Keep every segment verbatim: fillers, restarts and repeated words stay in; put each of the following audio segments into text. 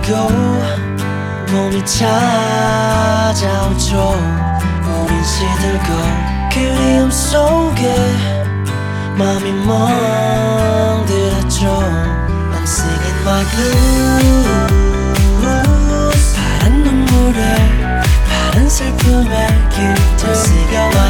가고 봄이 찾아오죠. 우린 시들고 그리움 속에 맘이 멍들었죠. I'm singing my blues. 파란 눈물에 파란 슬픔에 길들 새겨 my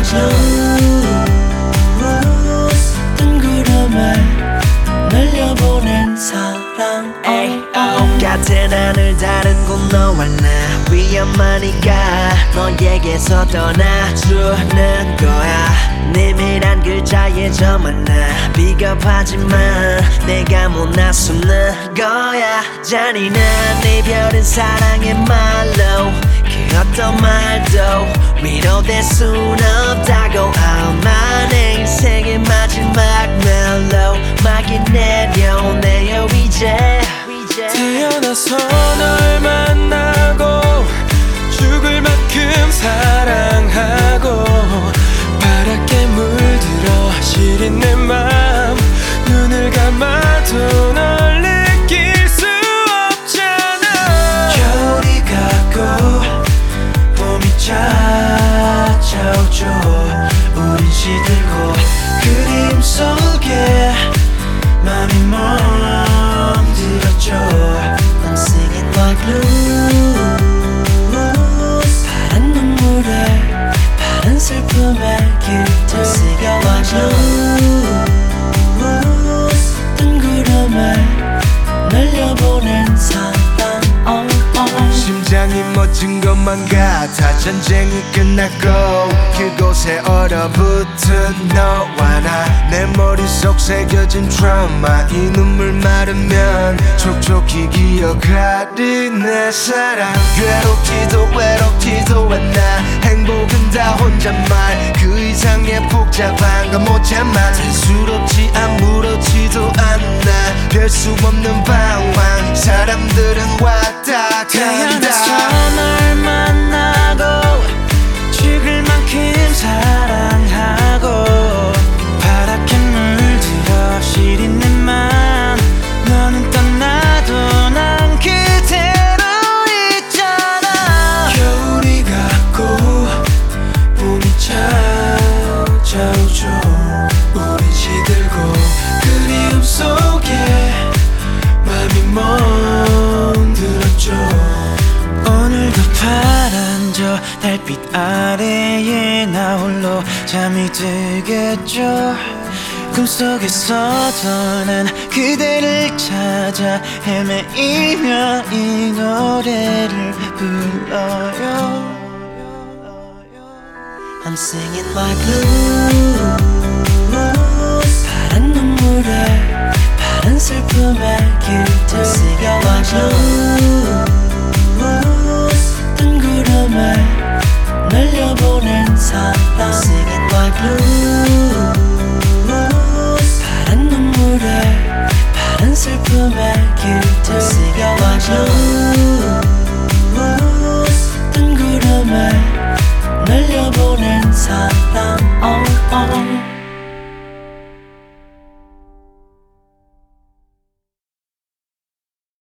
blues. 뜬 구름에 날려보낸 사랑. oh, oh. 같은 하늘 다른 곳 너와 나 위험하니까 너에게서 떠나주는 거야. 내밀한 글자에 저만 나 비겁하지만 내가 못 나서는 거야. 잔인한 이별은 사랑의 말로 그 어떤 말도 위로될 순 없다고. 아마 내 인생의 마지막 멜로 막이 내려오네요 이제. 태어나서 널 만나고 죽을 만큼 사랑하고 파랗게 물들어 시린 내 맘 눈을 감아도 널 느낄 수 없잖아. 겨울이 가고 봄이 찾아오죠. 우린 시들고 그림 속에 맘이 멍들었죠. I'm singing my blues. 파란 눈물에 파란 슬픔에 길들 새겨 my blues. 뜬 구름에 날려보낸 사랑. oh, oh. 심장이 멎은 것만 같아. 전쟁이 끝났고 그곳에 얼어붙은 너와 나. 내 머릿속 새겨진 트라우마. 이 눈물 마르면 촉촉히 기억하리 내 사랑. 괴롭지도 외롭지도 않아. 행복은 다 혼잣말. 그 이상의 복잡한 건 못 참아. 대수롭지 아무렇지도 않아. 별 수 없는 방황. 사람들은 왔다 태어나서 간다. 널 만나고 죽을 만큼 사랑하고 파랗게 물들어 시린 내 맘 너는 떠나도 난 그대로 있잖아. 겨울이 가고 봄이 찾아오죠. 우린 시들고 그리움 속에 맘이 멍들었죠. 오늘도 파란 저 달빛 아래에 나 홀로 잠이 들겠죠. 꿈속에서도 난 그대를 찾아 헤매이며 이 노래를 불러요. I'm singing my blues. 파란 눈물에 파란 슬픔에 길들 새겨 my blues.